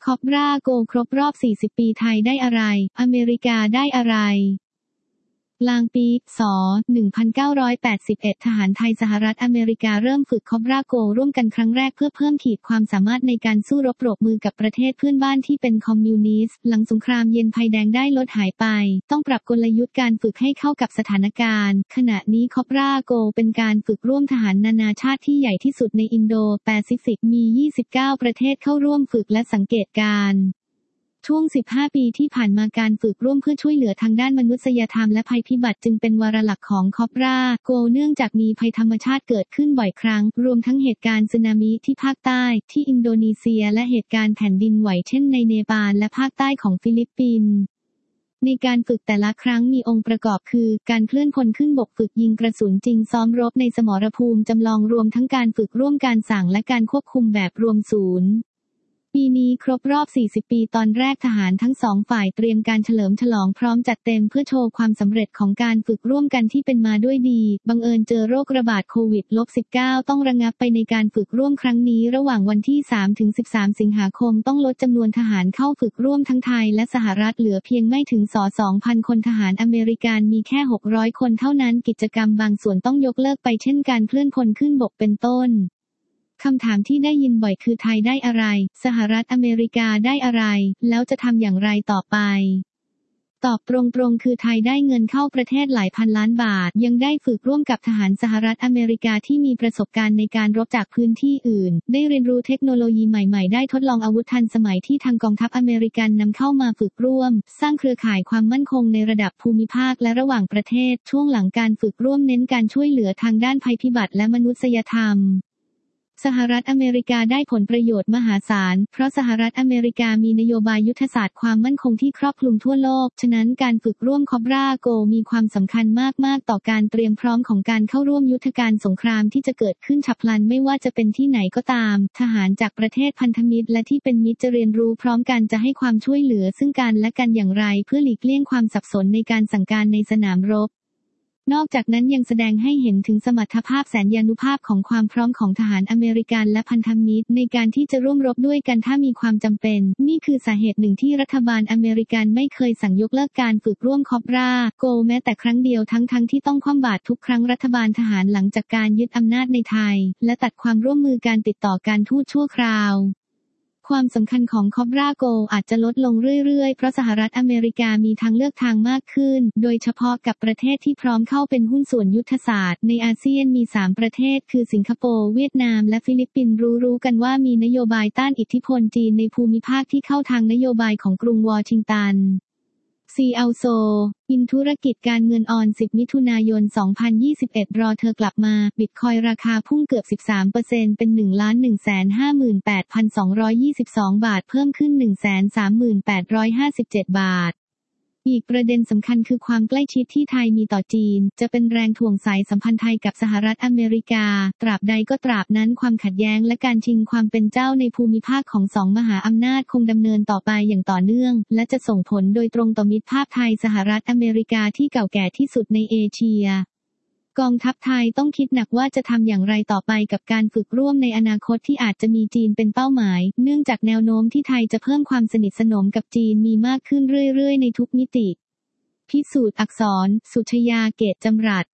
คอบราโกครบรอบ 40 ปีไทยได้อะไร อเมริกาได้อะไรลางปีศ. 1981 ทหารไทยสหรัฐอเมริกาเริ่มฝึกคอบราโกร่วมกันครั้งแรกเพื่อเพิ่มขีดความสามารถในการสู้รบปรบมือกับประเทศเพื่อนบ้านที่เป็นคอมมิวนิสต์หลังสงครามเย็นภัยแดงได้ลดหายไปต้องปรับกลยุทธ์การฝึกให้เข้ากับสถานการณ์ขณะนี้คอบราโกเป็นการฝึกร่วมทหารนานาชาติที่ใหญ่ที่สุดในอินโดแปซิฟิกมี 29 ประเทศเข้าร่วมฝึกและสังเกตการณ์ช่วง 15 ปีที่ผ่านมาการฝึกร่วมเพื่อช่วยเหลือทางด้านมนุษยธรรมและภัยพิบัติจึงเป็นวาระหลักของคอบราโกเนื่องจากมีภัยธรรมชาติเกิดขึ้นบ่อยครั้งรวมทั้งเหตุการณ์สึนามิที่ภาคใต้ที่อินโดนีเซียและเหตุการณ์แผ่นดินไหวเช่นในเนปาลและภาคใต้ของฟิลิปปินส์ในการฝึกแต่ละครั้งมีองค์ประกอบคือการเคลื่อนพลขึ้นบกฝึกยิงกระสุนจริงซ้อมรบในสมรภูมิจำลองรวมทั้งการฝึกร่วมการสั่งและการควบคุมแบบรวมศูนย์ปีนี้ครบรอบ 40 ปีตอนแรกทหารทั้งสองฝ่ายเตรียมการเฉลิมฉลองพร้อมจัดเต็มเพื่อโชว์ความสำเร็จของการฝึกร่วมกันที่เป็นมาด้วยดีบังเอิญเจอโรคระบาดโควิด -19 ต้องระงับไปในการฝึกร่วมครั้งนี้ระหว่างวันที่ 3-13 สิงหาคมต้องลดจำนวนทหารเข้าฝึกร่วมทั้งไทยและสหรัฐเหลือเพียงไม่ถึง 2,000 คนทหารอเมริกันมีแค่ 600 คนเท่านั้นกิจกรรมบางส่วนต้องยกเลิกไปเช่นการเคลื่อนพลขึ้นบกเป็นต้นคำถามที่ได้ยินบ่อยคือไทยได้อะไรสหรัฐอเมริกาได้อะไรแล้วจะทำอย่างไรต่อไปตอบตรงๆคือไทยได้เงินเข้าประเทศหลายพันล้านบาทยังได้ฝึกร่วมกับทหารสหรัฐอเมริกาที่มีประสบการณ์ในการรบจากพื้นที่อื่นได้เรียนรู้เทคโนโลยีใหม่ๆได้ทดลองอาวุธทันสมัยที่ทางกองทัพอเมริกันนำเข้ามาฝึกร่วมสร้างเครือข่ายความมั่นคงในระดับภูมิภาคและระหว่างประเทศช่วงหลังการฝึกร่วมเน้นการช่วยเหลือทางด้านภัยพิบัติและมนุษยธรรมสหรัฐอเมริกาได้ผลประโยชน์มหาศาลเพราะสหรัฐอเมริกามีนโยบายยุทธศาสตร์ความมั่นคงที่ครอบคลุมทั่วโลกฉะนั้นการฝึกร่วมคอบราโกมีความสำคัญมากๆต่อการเตรียมพร้อมของการเข้าร่วมยุทธการสงครามที่จะเกิดขึ้นฉับพลันไม่ว่าจะเป็นที่ไหนก็ตามทหารจากประเทศพันธมิตรและที่เป็นมิตรจะเรียนรู้พร้อมกันจะให้ความช่วยเหลือซึ่งกันและกันอย่างไรเพื่อหลีกเลี่ยงความสับสนในการสั่งการในสนามรบนอกจากนั้นยังแสดงให้เห็นถึงสมรรถภาพแสนยานุภาพของความพร้อมของทหารอเมริกันและพันธมิตรในการที่จะร่วมรบด้วยกันถ้ามีความจำเป็นนี่คือสาเหตุหนึ่งที่รัฐบาลอเมริกันไม่เคยสั่งยกเลิกการฝึกร่วมคอบราโกแม้แต่ครั้งเดียวทั้งที่ต้องคว่ำบาตรทุกครั้งรัฐบาลทหารหลังจากการยึดอำนาจในไทยและตัดความร่วมมือการติดต่อการทูตชั่วคราวความสำคัญของคอบราโกอาจจะลดลงเรื่อยๆเพราะสหรัฐอเมริกามีทางเลือกทางมากขึ้นโดยเฉพาะกับประเทศที่พร้อมเข้าเป็นหุ้นส่วนยุทธศาสตร์ในอาเซียนมี3ประเทศคือสิงคโปร์เวียดนามและฟิลิปปินส์รู้กันว่ามีนโยบายต้านอิทธิพลจีนในภูมิภาคที่เข้าทางนโยบายของกรุงวอชิงตันซีอัลโซอินธุรกิจการเงินออน10 มิถุนายน 2021 รอเธอกลับมาบิตคอยราคาพุ่งเกือบ 13% เป็น 1,158,222 บาทเพิ่มขึ้น 138,557 บาทอีกประเด็นสำคัญคือความใกล้ชิดที่ไทยมีต่อจีนจะเป็นแรงถ่วงสายสัมพันธ์ไทยกับสหรัฐอเมริกาตราบใดก็ตราบนั้นความขัดแย้งและการชิงความเป็นเจ้าในภูมิภาคของสองมหาอำนาจคงดำเนินต่อไปอย่างต่อเนื่องและจะส่งผลโดยตรงต่อมิตรภาพไทยสหรัฐอเมริกาที่เก่าแก่ที่สุดในเอเชียกองทัพไทยต้องคิดหนักว่าจะทำอย่างไรต่อไปกับการฝึกร่วมในอนาคตที่อาจจะมีจีนเป็นเป้าหมายเนื่องจากแนวโน้มที่ไทยจะเพิ่มความสนิทสนมกับจีนมีมากขึ้นเรื่อยๆในทุกมิติพิสูจน์อักษรสุชยาเกตจำรัด